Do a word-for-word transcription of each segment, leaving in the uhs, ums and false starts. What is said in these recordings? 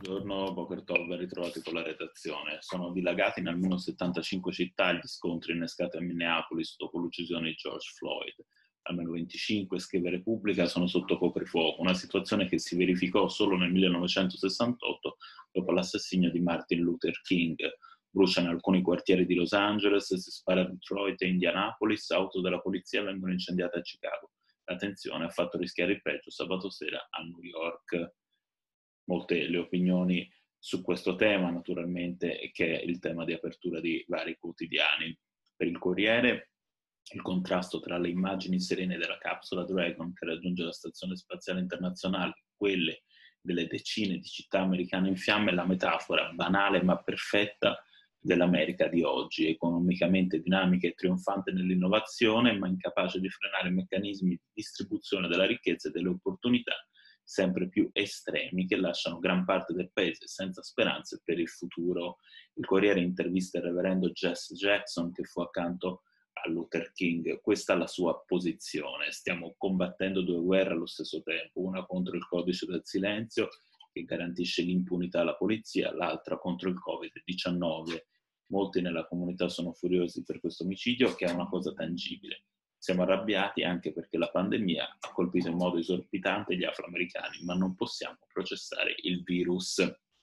Buongiorno, Boker Tov, ben ritrovati con la redazione. Sono dilagati in almeno settantacinque città gli scontri innescati a Minneapolis dopo l'uccisione di George Floyd. Almeno venticinque, scrive Repubblica, sono sotto coprifuoco, una situazione che si verificò solo nel millenovecentosessantotto dopo l'assassinio di Martin Luther King. Bruciano alcuni quartieri di Los Angeles, si spara a Detroit e Indianapolis, auto della polizia vengono incendiate a Chicago. La tensione ha fatto rischiare il peggio sabato sera a New York. Molte le opinioni su questo tema, naturalmente, che è il tema di apertura di vari quotidiani. Per il Corriere, il contrasto tra le immagini serene della capsula Dragon che raggiunge la Stazione Spaziale Internazionale e quelle delle decine di città americane in fiamme è la metafora banale ma perfetta dell'America di oggi, economicamente dinamica e trionfante nell'innovazione, ma incapace di frenare i meccanismi di distribuzione della ricchezza e delle opportunità sempre più estremi che lasciano gran parte del paese senza speranze per il futuro. Il Corriere intervista il reverendo Jesse Jackson che fu accanto a Luther King. Questa è la sua posizione: stiamo combattendo due guerre allo stesso tempo, una contro il codice del silenzio che garantisce l'impunità alla polizia, l'altra contro il covid diciannove. Molti nella comunità sono furiosi per questo omicidio che è una cosa tangibile. Siamo arrabbiati anche perché la pandemia ha colpito in modo esorbitante gli afroamericani, ma non possiamo processare il virus.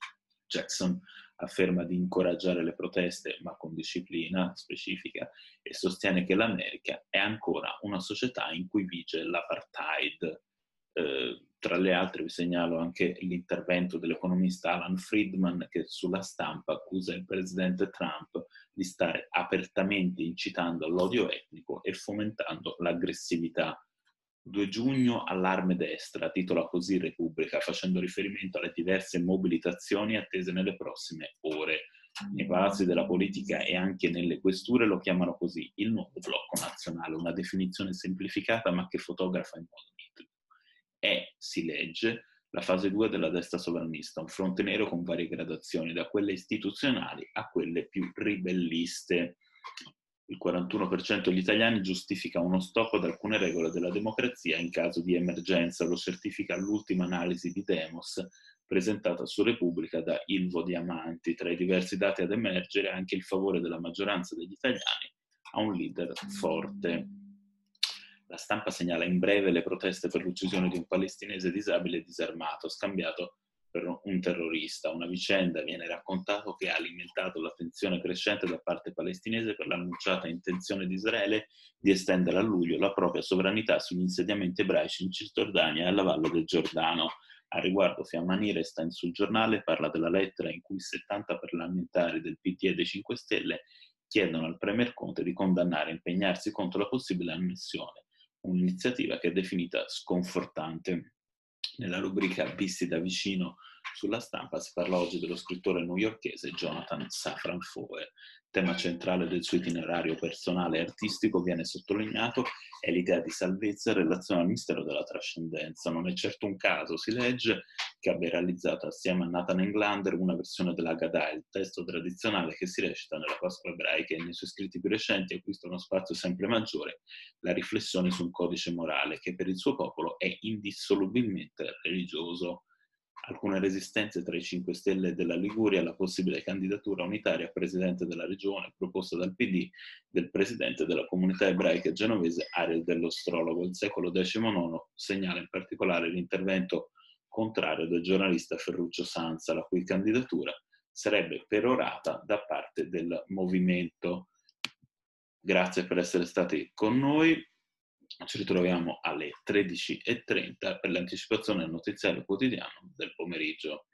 Jackson afferma di incoraggiare le proteste, ma con disciplina specifica, e sostiene che l'America è ancora una società in cui vige l'apartheid. Eh, tra le altre vi segnalo anche l'intervento dell'economista Alan Friedman che sulla stampa accusa il presidente Trump di stare apertamente incitando all'odio etnico e fomentando l'aggressività. due giugno allarme destra, titola così Repubblica, facendo riferimento alle diverse mobilitazioni attese nelle prossime ore. Nei palazzi della politica e anche nelle questure lo chiamano così, il nuovo blocco nazionale, una definizione semplificata ma che fotografa in modo nitido. È, si legge, la fase due della destra sovranista, un fronte nero con varie gradazioni, da quelle istituzionali a quelle più ribelliste. Il quarantuno per cento degli italiani giustifica uno stop ad alcune regole della democrazia in caso di emergenza, lo certifica l'ultima analisi di Demos presentata su Repubblica da Ilvo Diamanti. Tra i diversi dati ad emergere anche il favore della maggioranza degli italiani a un leader forte. La stampa segnala in breve le proteste per l'uccisione di un palestinese disabile e disarmato, scambiato per un terrorista. Una vicenda, viene raccontato, che ha alimentato la tensione crescente da parte palestinese per l'annunciata intenzione di Israele di estendere a luglio la propria sovranità sugli insediamenti ebraici in Cisgiordania e alla Valle del Giordano. A riguardo Fiammani resta in sul giornale, parla della lettera in cui settanta parlamentari del P D e dei cinque Stelle chiedono al Premier Conte di condannare e impegnarsi contro la possibile annessione, un'iniziativa che è definita sconfortante. Nella rubrica Visti da vicino sulla stampa si parla oggi dello scrittore newyorkese Jonathan Safran Foer. Tema centrale del suo itinerario personale e artistico, viene sottolineato, è l'idea di salvezza in relazione al mistero della trascendenza. Non è certo un caso, si legge, che abbia realizzato assieme a Nathan Englander una versione dell'Haggadah, il testo tradizionale che si recita nella Pasqua ebraica, e nei suoi scritti più recenti acquista uno spazio sempre maggiore la riflessione su un codice morale che per il suo popolo è indissolubilmente religioso. Alcune resistenze tra i cinque Stelle della Liguria alla possibile candidatura unitaria a presidente della regione proposta dal P D del presidente della comunità ebraica genovese Ariel dell'Ostrologo. Il secolo diciannove segnala in particolare l'intervento contrario del giornalista Ferruccio Sanza, la cui candidatura sarebbe perorata da parte del movimento. Grazie per essere stati con noi. Ci ritroviamo alle tredici e trenta per l'anticipazione del notiziario quotidiano del pomeriggio.